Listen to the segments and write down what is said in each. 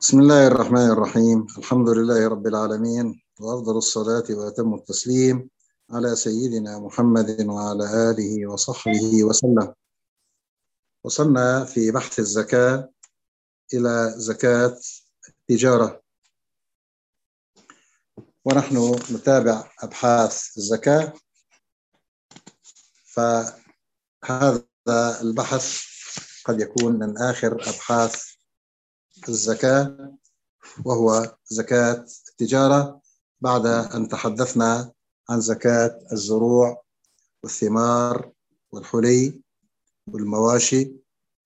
بسم الله الرحمن الرحيم. الحمد لله رب العالمين، وأفضل الصلاة وأتم التسليم على سيدنا محمد وعلى آله وصحبه وسلم. وصلنا في بحث الزكاة إلى زكاة التجارة، ونحن نتابع أبحاث الزكاة. فهذا البحث قد يكون من آخر أبحاث الزكاة، وهو زكاة التجارة، بعد أن تحدثنا عن زكاة الزروع والثمار والحلي والمواشي.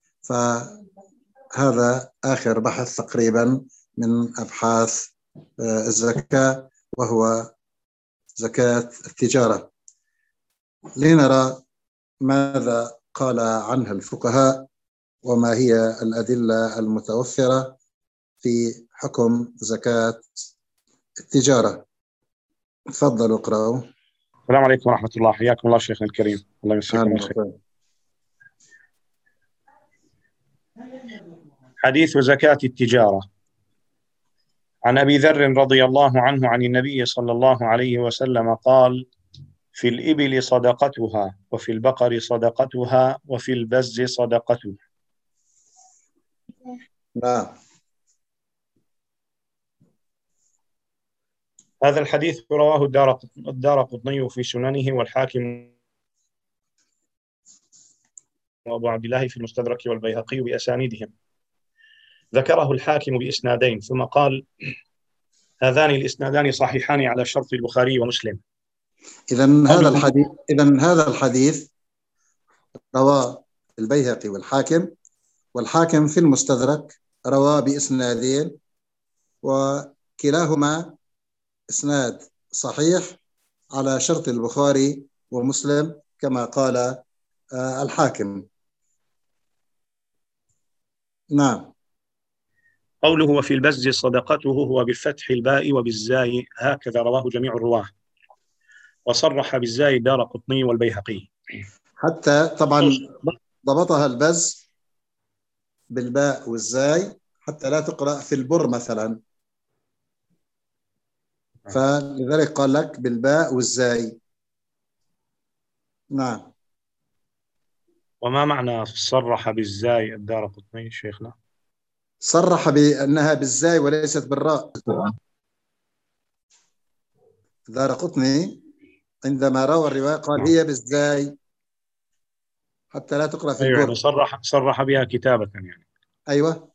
فهذا آخر بحث تقريبا من أبحاث الزكاة، وهو زكاة التجارة. لنرى ماذا قال عنها الفقهاء، وما هي الأدلة المتوفرة في حكم زكاة التجارة. تفضلوا اقرأوا. السلام عليكم ورحمة الله، حياكم الله شيخنا الكريم، الله يمسيكم بالخير. حديث زكاة التجارة. عن أبي ذر رضي الله عنه عن النبي صلى الله عليه وسلم قال: في الإبل صدقتها، وفي البقر صدقتها، وفي البز صدقتها. نعم. هذا الحديث رواه الدارقطني في سننه، والحاكم وأبو عبد الله في المستدرك، والبيهقي بأسانيدهم. ذكره الحاكم بإسنادين، ثم قال: هذان الإسنادان صحيحان على شرط البخاري ومسلم. إذن هذا الحديث رواه البيهقي والحاكم في المستدرك رواه بإسنادين، وكلاهما إسناد صحيح على شرط البخاري ومسلم كما قال الحاكم. نعم. قوله وفي البز صدقته هو بفتح الباء وبالزاي، هكذا رواه جميع الرواه، وصرح بالزاي الدارقطني والبيهقي. حتى طبعا ضبطها البز بالباء والزاي حتى لا تقرأ في البر مثلا، فلذلك قال لك بالباء والزاي. نعم. وما معنى صرح بالزاي الدارقطني شيخنا؟ صرح بأنها بالزاي وليست بالراء. الدارقطني عندما روى الرواية قال هي بالزاي حتى لا تقرأ في أيوة، البر. يعني صرح بها كتابة يعني. أيوة.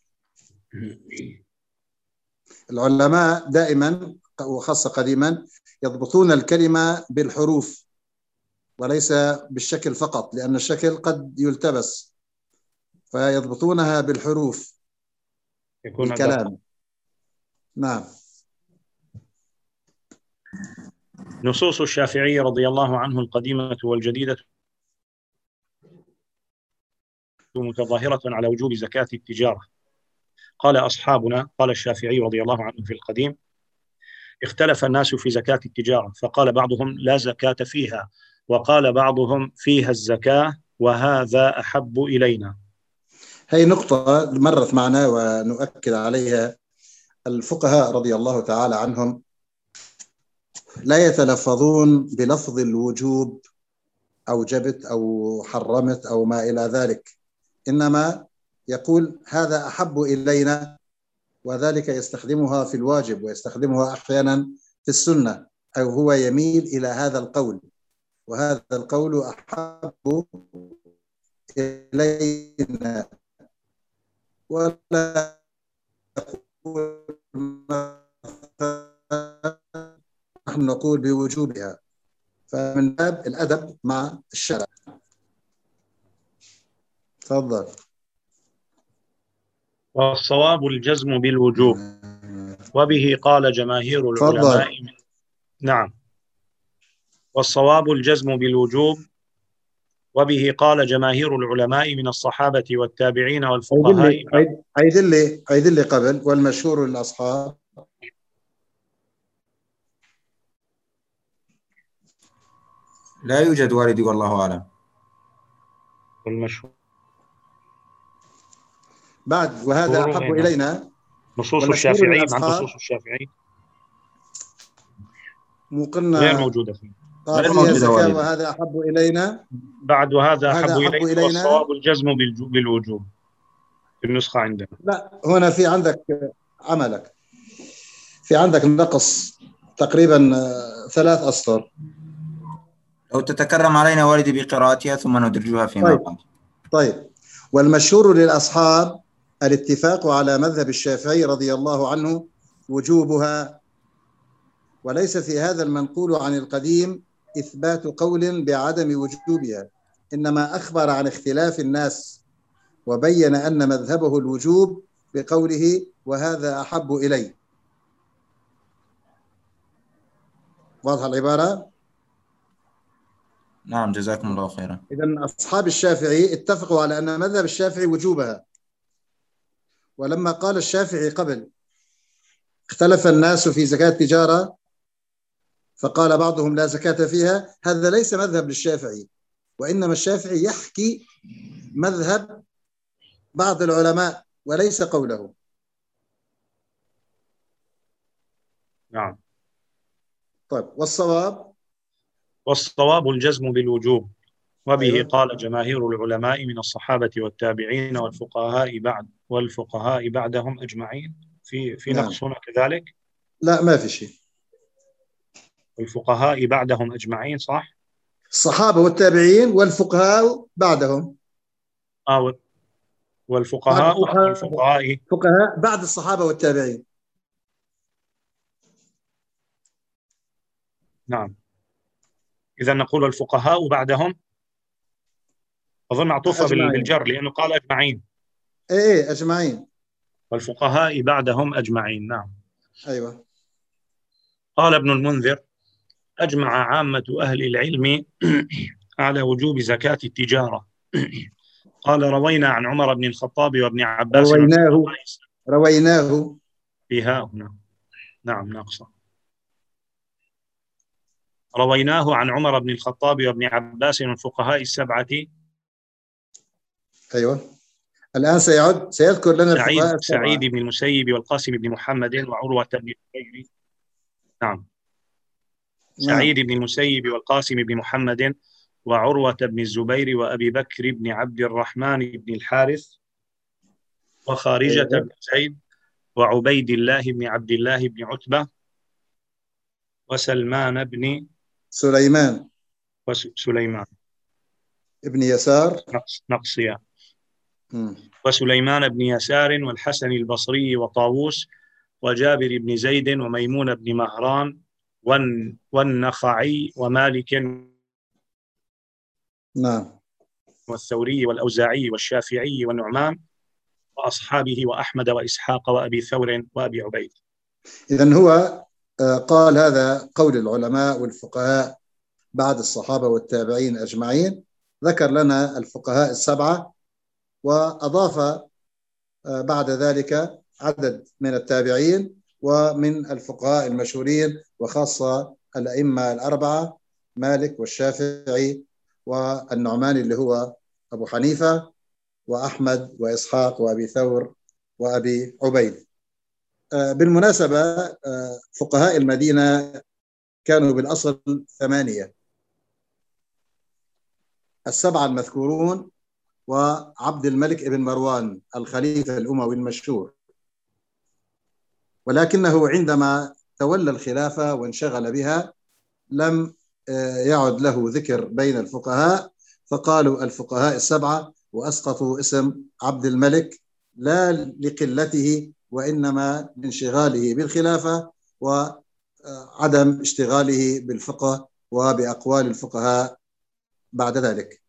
العلماء دائما وخاصة قديما يضبطون الكلمة بالحروف وليس بالشكل فقط، لأن الشكل قد يلتبس، فيضبطونها بالحروف يكون بالكلام. نعم. نصوص الشافعي رضي الله عنه القديمة والجديدة متظاهرة على وجوب زكاة التجارة. قال أصحابنا، قال الشافعي رضي الله عنه في القديم: اختلف الناس في زكاة التجارة، فقال بعضهم لا زكاة فيها، وقال بعضهم فيها الزكاة، وهذا أحب إلينا. هي نقطة مرت معنا ونؤكد عليها. الفقهاء رضي الله تعالى عنهم لا يتلفظون بلفظ الوجوب أوجبت أو حرمت أو ما إلى ذلك، إنما يقول هذا أحب إلينا، وذلك يستخدمها في الواجب ويستخدمها أحيانا في السنة، أو هو يميل إلى هذا القول، وهذا القول أحب إلينا، ولا نحن نقول بوجوبها. فمن باب الأدب مع الشرع. تفضل. والصواب الجزم بالوجوب، وبه قال جماهير العلماء. تفضل. نعم. والصواب الجزم بالوجوب، وبه قال جماهير العلماء من الصحابة والتابعين والفقهاء. عيد اللي قبل والمشهور للأصحاب. لا يوجد والدي والله أعلم. والمشهور بعد وهذا أحب إلينا. نصوص والمشهور الشافعي مع للأصحاب نصوص الشافعي مو غير قلنا موجودة فيه. قال غير فيها موجودة زكاة والدي. وهذا أحب إلينا، بعد وهذا أحب وهذا أحب إلينا إلينا. والصواب الجزم بالوجوب في النسخة عندنا. لا، هنا في عندك عملك، في عندك نقص تقريبا 3 أسطر. لو تتكرم علينا والدي بقراءتها ثم ندرجها فيما طيب بعد. طيب. والمشهور للأصحاب الاتفاق على مذهب الشافعي رضي الله عنه وجوبها، وليس في هذا المنقول عن القديم إثبات قول بعدم وجوبها، إنما أخبر عن اختلاف الناس وبين أن مذهبه الوجوب بقوله وهذا أحب إلي. واضحة العبارة؟ نعم جزاكم الله خيرا. إذن أصحاب الشافعي اتفقوا على أن مذهب الشافعي وجوبها، ولما قال الشافعي قبل اختلف الناس في زكاة التجارة فقال بعضهم لا زكاة فيها، هذا ليس مذهب للشافعي، وإنما الشافعي يحكي مذهب بعض العلماء وليس قوله. نعم. طيب، والصواب الجزم بالوجوب، وبه أيوة. قال جماهير العلماء من الصحابة والتابعين والفقهاء بعدهم أجمعين. في نعم. نقص هنا كذلك؟ لا، ما في شيء. الفقهاء بعدهم أجمعين صح؟ الصحابة والتابعين والفقهاء بعدهم. بعد والفقهاء أو الصحابة، الفقهاء؟ فقهاء بعد الصحابة والتابعين. نعم. إذا نقول الفقهاء بعدهم، أظن معطوفة أجمعين. بالجر لأنه قال أجمعين. إيه أجمعين. والفقهاء بعدهم أجمعين. نعم. أيوة. قال ابن المنذر أجمع عامة أهل العلم على وجوب زكاة التجارة. قال روينا عن عمر بن الخطاب وابن عباس رويناه فيها هنا. نعم ناقصة. رويناه عن عمر بن الخطاب وابن عباس من الفقهاء السبعة. أيوة. الآن سيذكر لنا الفقهاء السبعة: سعيد بن المسيب والقاسم بن محمد وعروة بن الزبير. نعم. سعيد بن المسيب والقاسم بن محمد وعروة بن الزبير وأبي بكر بن عبد الرحمن بن الحارث وخارجة بن زيد وعبيد الله بن عبد الله بن عتبة وسلمان بن سليمان ابن يسار نقصيا وسليمان بن يسار والحسن البصري وطاووس وجابر بن زيد وميمون بن مهران والنخعي ومالك نعم والثوري والأوزاعي والشافعي والنعمان وأصحابه وأحمد وإسحاق وأبي ثور وأبي عبيد. إذن هو قال هذا قول العلماء والفقهاء بعد الصحابة والتابعين أجمعين، ذكر لنا الفقهاء السبعة وأضاف بعد ذلك عدد من التابعين ومن الفقهاء المشهورين، وخاصة الأئمة الأربعة مالك والشافعي والنعمان اللي هو أبو حنيفة وأحمد وإسحاق وأبي ثور وأبي عبيد. بالمناسبة فقهاء المدينة كانوا بالأصل 8، 7 المذكورون وعبد الملك ابن مروان الخليفة الأموي المشهور، ولكنه عندما تولى الخلافة وانشغل بها لم يعد له ذكر بين الفقهاء، فقالوا الفقهاء السبعة وأسقطوا اسم عبد الملك لا لقلته وإنما لانشغاله بالخلافة وعدم اشتغاله بالفقه وبأقوال الفقهاء بعد ذلك.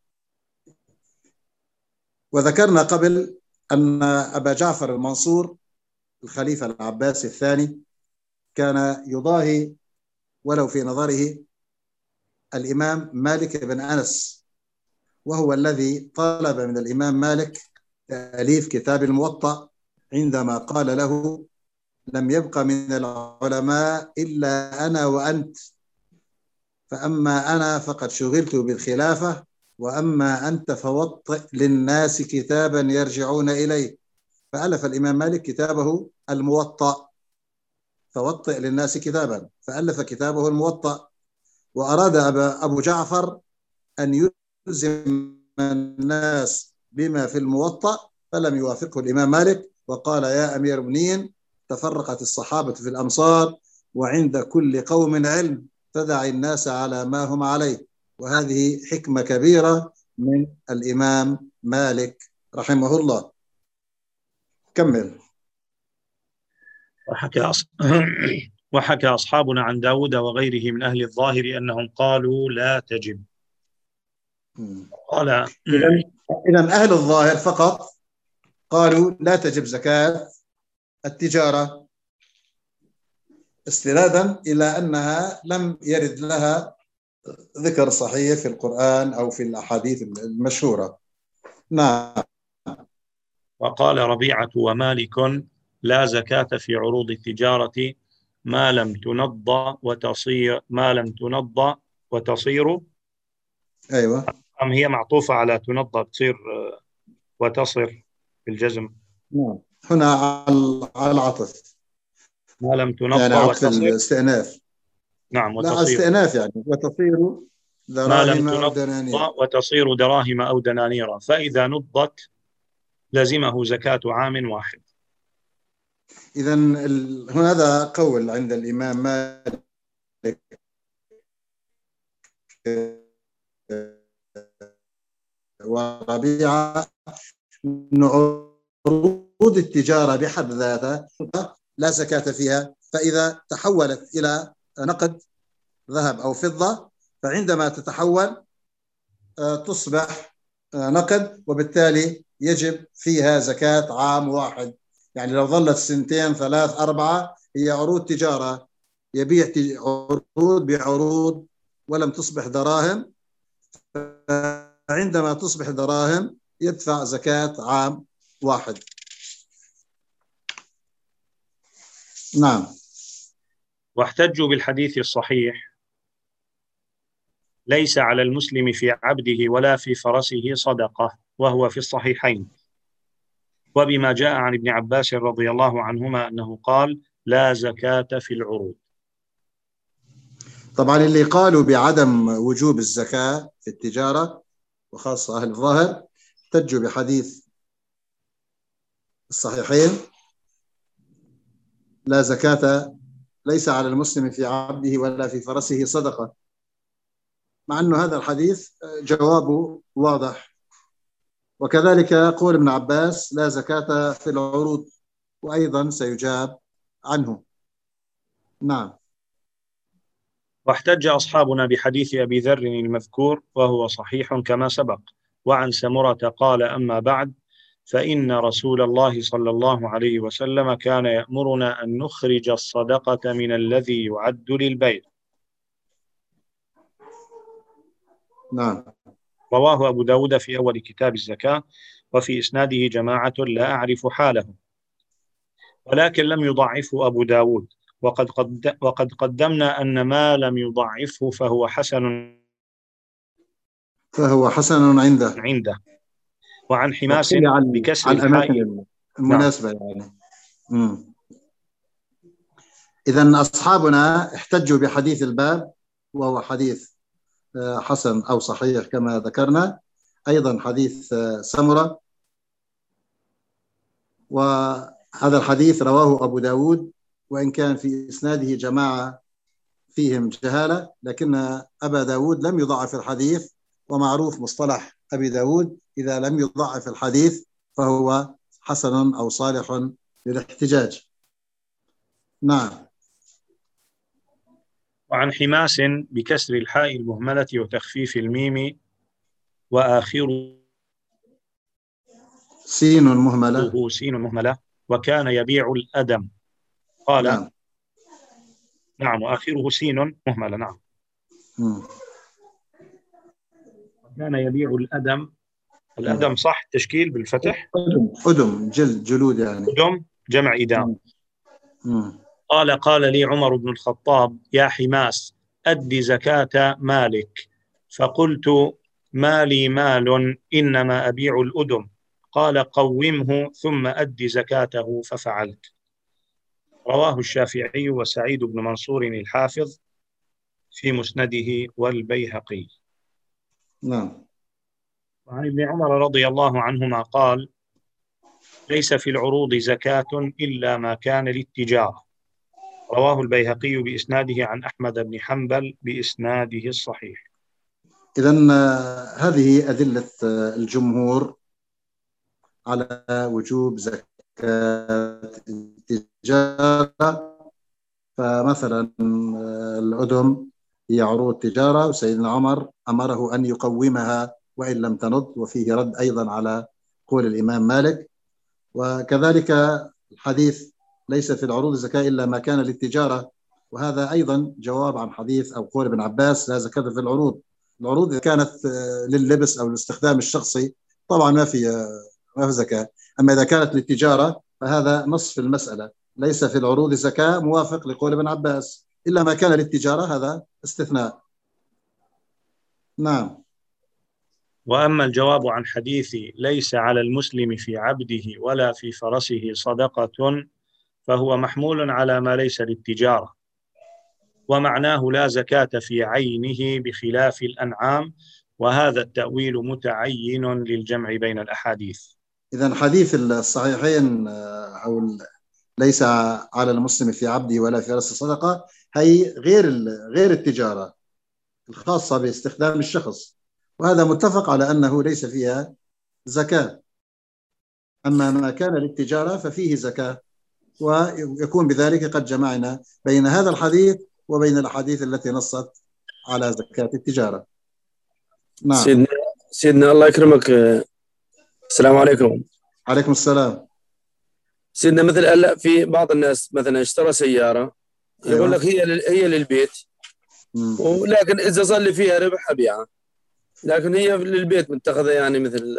وذكرنا قبل أن أبا جعفر المنصور الخليفة العباسي الثاني كان يضاهي ولو في نظره الإمام مالك بن أنس، وهو الذي طلب من الإمام مالك تأليف كتاب الموطأ عندما قال له لم يبق من العلماء إلا أنا وأنت، فأما أنا فقد شغلت بالخلافة وأما أنت فوطئ للناس كتابا يرجعون إليه. فألف الإمام مالك كتابه الموطأ، فوطئ للناس كتابا، فألف كتابه الموطأ. وأراد أبو جعفر أن يلزم الناس بما في الموطأ، فلم يوافقه الإمام مالك، وقال: يا أمير المؤمنين، تفرقت الصحابة في الأمصار، وعند كل قوم علم، فدع الناس على ما هم عليه. وهذه حكمة كبيرة من الإمام مالك رحمه الله. كمل. وحكى أصحابنا عن داود وغيره من أهل الظاهر أنهم قالوا لا تجب. قال إذن أهل الظاهر فقط قالوا لا تجب زكاة التجارة، استنادا إلى أنها لم يرد لها ذكر صحيح في القرآن أو في الأحاديث المشهورة. نعم. وقال ربيعة ومالك: لا زكاة في عروض التجارة ما لم تنض وتصير. أيوة. أم هي معطوفة على تنض تصير وتصر بالجزم؟ نعم، هنا على العطف، ما لم تنض يعني عطف وتصر. الاستئناف. نعم، لا، وتصير. استئناف يعني وتصير ما لم دراهم أو تنض دنانير. وتصير دراهم أو دنانير، فإذا نضت لزمه زكاة عام واحد. إذن هذا قول عند الإمام مالك وربيعة أن عروض التجارة بحد ذاتها لا زكاة فيها، فإذا تحولت إلى نقد ذهب أو فضة، فعندما تتحول تصبح نقد، وبالتالي يجب فيها زكاة عام واحد. يعني لو ظلت سنتين 3 4 هي عروض تجارة، يبيع عروض بعروض ولم تصبح دراهم، فعندما تصبح دراهم يدفع زكاة عام واحد. نعم. واحتجوا بالحديث الصحيح: ليس على المسلم في عبده ولا في فرسه صدقة، وهو في الصحيحين، وبما جاء عن ابن عباس رضي الله عنهما أنه قال: لا زكاة في العروض. طبعا اللي قالوا بعدم وجوب الزكاة في التجارة وخاصة أهل الظاهر احتجوا بحديث الصحيحين: لا زكاة، ليس على المسلم في عبده ولا في فرسه صدقة، مع أنه هذا الحديث جوابه واضح. وكذلك قول ابن عباس: لا زكاة في العروض، وأيضا سيجاب عنه. نعم. واحتج أصحابنا بحديث أبي ذر المذكور، وهو صحيح كما سبق. وعن سمرة قال: أما بعد، فإن رسول الله صلى الله عليه وسلم كان يأمرنا أن نخرج الصدقة من الذي يعد للبيع. نعم. رواه أبو داود في أول كتاب الزكاة، وفي إسناده جماعة لا أعرف حالهم، ولكن لم يضعفه أبو داود، وقد قدمنا أن ما لم يضعفه فهو حسن عنده. وعن حماس بكسر على الحاء. الأماكن المناسبة. نعم. يعني إذن أصحابنا احتجوا بحديث الباب، وهو حديث حسن أو صحيح كما ذكرنا، أيضا حديث سمرة، وهذا الحديث رواه أبو داود، وإن كان في إسناده جماعة فيهم جهالة، لكن أبا داود لم يضعف الحديث، ومعروف مصطلح أبي داود: إذا لم يضعف الحديث فهو حسن أو صالح للاحتجاج. نعم. وعن حماس بكسر الحاء المهملة وتخفيف الميم، وآخره سين مهملة. سين مهملة، وكان يبيع الأدم. قال: نعم، وآخره سين مهملة. نعم. وكان يبيع الأدم. الأدم صح تشكيل بالفتح؟ أدم جلود يعني. أدم جمع إدام. قال لي عمر بن الخطاب: يا حماس، أد زكاة مالك. فقلت: ما لي مال، إنما أبيع الأدم. قال قومه ثم أد زكاته ففعلت. رواه الشافعي وسعيد بن منصور الحافظ في مسنده والبيهقي. نعم. وعن ابن عمر رضي الله عنهما قال: ليس في العروض زكاة إلا ما كان للتجارة. رواه البيهقي بإسناده عن أحمد بن حنبل بإسناده الصحيح. إذن هذه أدلة الجمهور على وجوب زكاة التجارة. فمثلا الأدم هي عروض تجارة، وسيدنا عمر أمره أن يقومها وإن لم تنض، وفيه رد أيضا على قول الإمام مالك. وكذلك الحديث ليس في العروض زكاة إلا ما كان للتجارة، وهذا أيضا جواب عن حديث أو قول ابن عباس لا زكاة في العروض. العروض إذا كانت لللبس أو الاستخدام الشخصي طبعا ما في زكاة، أما إذا كانت للتجارة فهذا نصف المسألة، ليس في العروض زكاة، موافق لقول ابن عباس، إلا ما كان للتجارة هذا استثناء. نعم. وأما الجواب عن حديث ليس على المسلم في عبده ولا في فرسه صدقة فهو محمول على ما ليس للتجارة، ومعناه لا زكاة في عينه بخلاف الأنعام، وهذا التأويل متعين للجمع بين الأحاديث. إذن حديث الصحيحين أو ليس على المسلم في عبده ولا في فرسه صدقة هي غير التجارة الخاصة باستخدام الشخص، وهذا متفق على أنه ليس فيها زكاة. أما ما كان للتجارة ففيه زكاة، ويكون بذلك قد جمعنا بين هذا الحديث وبين الأحاديث التي نصت على زكاة التجارة. نعم. سيدنا الله يكرمك، السلام عليكم. عليكم السلام. سيدنا مثل هلا في بعض الناس مثلا اشترى سيارة يقول لك هي للبيت، ولكن إذا صار فيها ربح أبيعها، لكن هي للبيت متخذة يعني مثل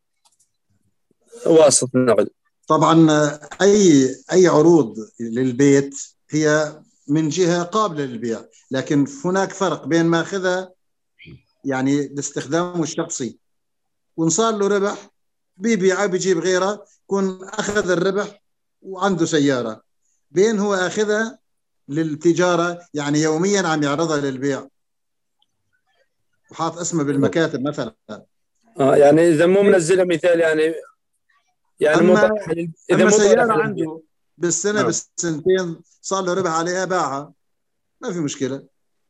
واسط نقد. طبعا أي عروض للبيت هي من جهة قابلة للبيع، لكن هناك فرق بين ماخذها يعني لاستخدامه الشخصي وإن صار له ربح بيبيعه بيجيب غيره، يكون أخذ الربح وعنده سيارة، بين هو أخذها للتجارة يعني يوميا عم يعرضها للبيع وحاط اسمه بالمكاتب مثلا. يعني إذا مو منزلها مثال يعني أما سيارة عنده بالسنة بالسنتين صار له ربح عليها باعها ما في مشكلة.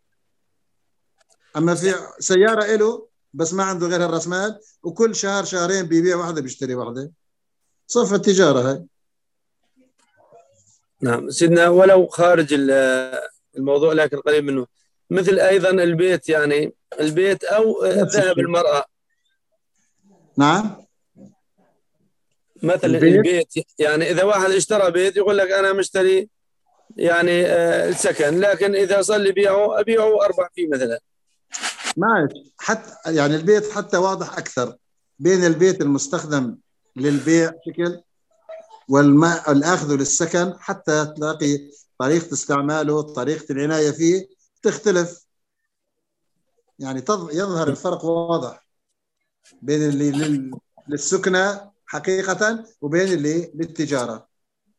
أما في سيارة له بس ما عنده غير الرأس مال وكل شهر شهرين بيبيع واحدة بيشتري واحدة، صفة التجارة هاي. نعم سيدنا، ولو خارج الموضوع لكن قريب منه، مثل أيضا البيت، يعني البيت أو ذهب المرأة. نعم. مثل البيت يعني إذا واحد اشترى بيت يقول لك أنا مشتري يعني السكن، لكن إذا صار لي أبيعه وأربح فيه مثلا. ماشي، حتى يعني البيت حتى واضح أكثر بين البيت المستخدم للبيع شكل والأخذ للسكن، حتى تلاقي طريقة استعماله طريقة العناية فيه تختلف، يعني يظهر الفرق واضح بين اللي للسكنة حقيقة وبين اللي للتجارة.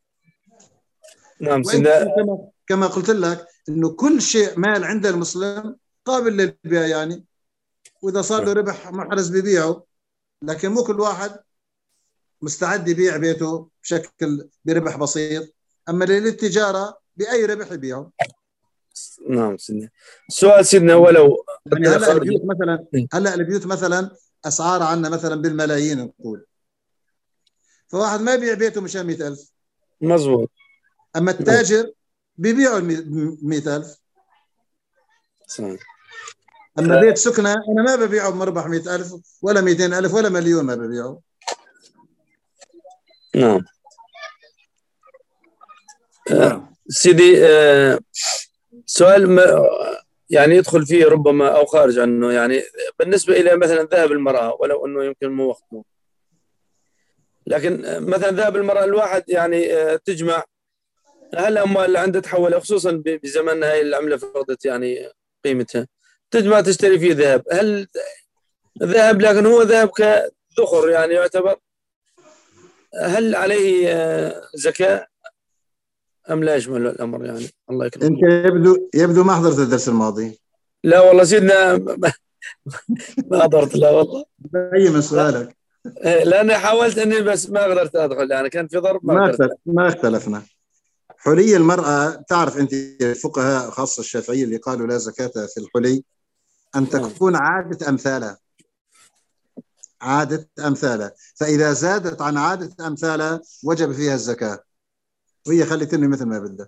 نعم. كما قلت لك إنه كل شيء مال عند المسلم قابل للبيع يعني، وإذا صار له ربح محرز بيبيعه، لكن مو كل واحد مستعد يبيع بيته بشكل بربح بسيط، أما للتجارة بأي ربح يبيعه. نعم سيدنا. السؤال سيدنا، ولو يعني هلا البيوت مثلا أسعار عنا مثلا بالملايين نقول، فواحد ما يبيع بيته مشان 100,000. مزبوط. أما التاجر بيبيعه 100,000. صحيح. أما بيت سكنة أنا ما ببيعه بمربح 100,000 ولا 200,000 ولا مليون ما ببيعه. نعم. سيدي، سؤال يعني يدخل فيه ربما أو خارج عنه، يعني بالنسبة إلى مثلا ذهب المرأة، ولو أنه يمكن مو وقته، لكن مثلا ذهب المرأة الواحد يعني تجمع، هل الأموال اللي عنده تحولها خصوصا بزماننا هاي العملة فرضت يعني قيمتها، تجمع تشتري فيه ذهب، هل ذهب لكن هو ذهب كذخر يعني يعتبر هل عليه زكاة أم لا يشمل الأمر يعني؟ الله يكرمك. أنت يبدو ما حضرت الدرس الماضي. لا والله سيدنا ما حضرت، لا والله. أي من سؤالك؟ لأني حاولت أني بس ما قدرت أدخل، يعني كان في ضرب ما قدرت. ما اختلفنا. حلي المرأة، تعرف أنت الفقهاء خاصة الشافعية اللي قالوا لا زكاة في الحلي أن تكون عادة أمثالها، عادة أمثالها، فإذا زادت عن عادة أمثالها وجب فيها الزكاة، وهي خليتني مثل ما بدها.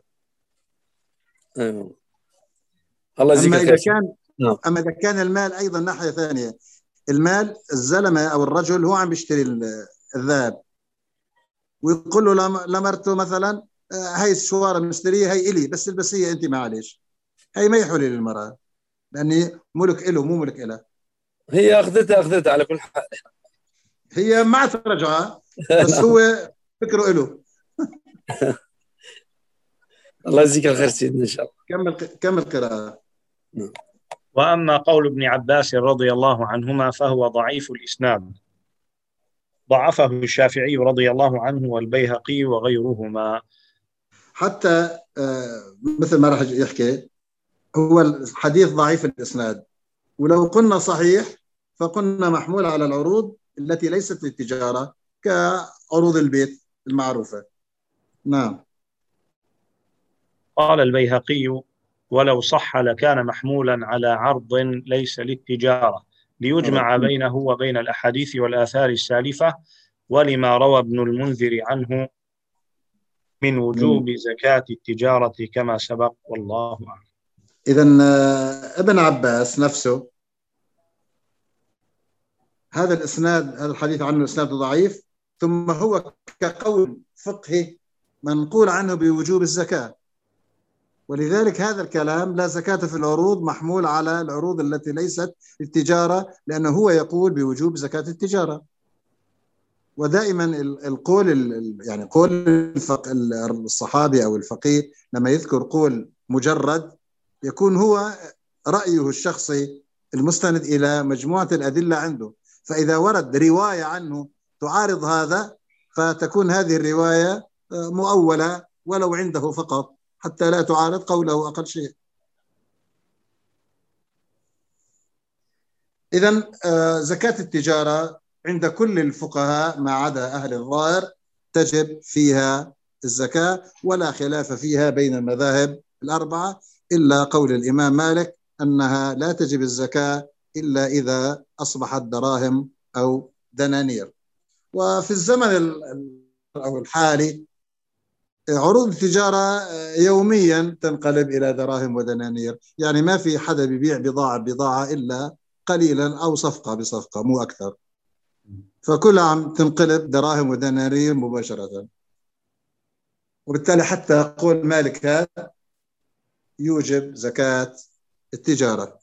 الله يجزيك الخير. أما إذا كان المال أيضا ناحية ثانية، المال الزلمة أو الرجل هو عم بيشتري الذهب ويقول له لمرته مثلا هاي الشوارة مشترية هاي إلي بس البسية أنت معلش، هاي ما يحولي للمرأة لأني ملك إله مو ملك إله. هي أخذتها على كل حال، هي ما ترجعها بس هو فكره إله. الله يجزيك الخير سيدنا إن شاء الله. كمل قراءة. وأما قول ابن عباس رضي الله عنهما فهو ضعيف الإسناد، ضعفه الشافعي رضي الله عنه والبيهقي وغيرهما. حتى مثل ما راح يحكي هو الحديث ضعيف الإسناد، ولو قلنا صحيح فقلنا محمول على العروض التي ليست للتجارة كعروض البيت المعروفة. نعم. قال البيهقي: ولو صح لكان محمولا على عرض ليس للتجارة ليجمع بينه وبين الأحاديث والآثار السالفة، ولما روى ابن المنذر عنه من وجوب زكاة التجارة كما سبق، والله أعلم. إذن ابن عباس نفسه هذا الإسناد، هذا الحديث عنه إسناد ضعيف، ثم هو كقول فقهي منقول عنه بوجوب الزكاة، ولذلك هذا الكلام لا زكاة في العروض محمول على العروض التي ليست للتجارة، لأنه هو يقول بوجوب زكاة التجارة. ودائما القول يعني قول الصحابي أو الفقيه لما يذكر قول مجرد يكون هو رأيه الشخصي المستند إلى مجموعة الأدلة عنده، فإذا ورد رواية عنه تعارض هذا فتكون هذه الرواية مؤولة ولو عنده فقط حتى لا تعارض قوله أقل شيء. إذن زكاة التجارة عند كل الفقهاء ما عدا أهل الظاهر تجب فيها الزكاة، ولا خلاف فيها بين المذاهب الأربعة إلا قول الإمام مالك أنها لا تجب الزكاة إلا إذا أصبحت دراهم أو دنانير. وفي الزمن أو الحالي عروض التجارة يوميا تنقلب إلى دراهم ودنانير، يعني ما في حدا بيبيع بضاعة إلا قليلا أو صفقة بصفقة مو أكثر، فكلها عم تنقلب دراهم ودنانير مباشرة، وبالتالي حتى قول مالك هذا يوجب زكاة التجارة.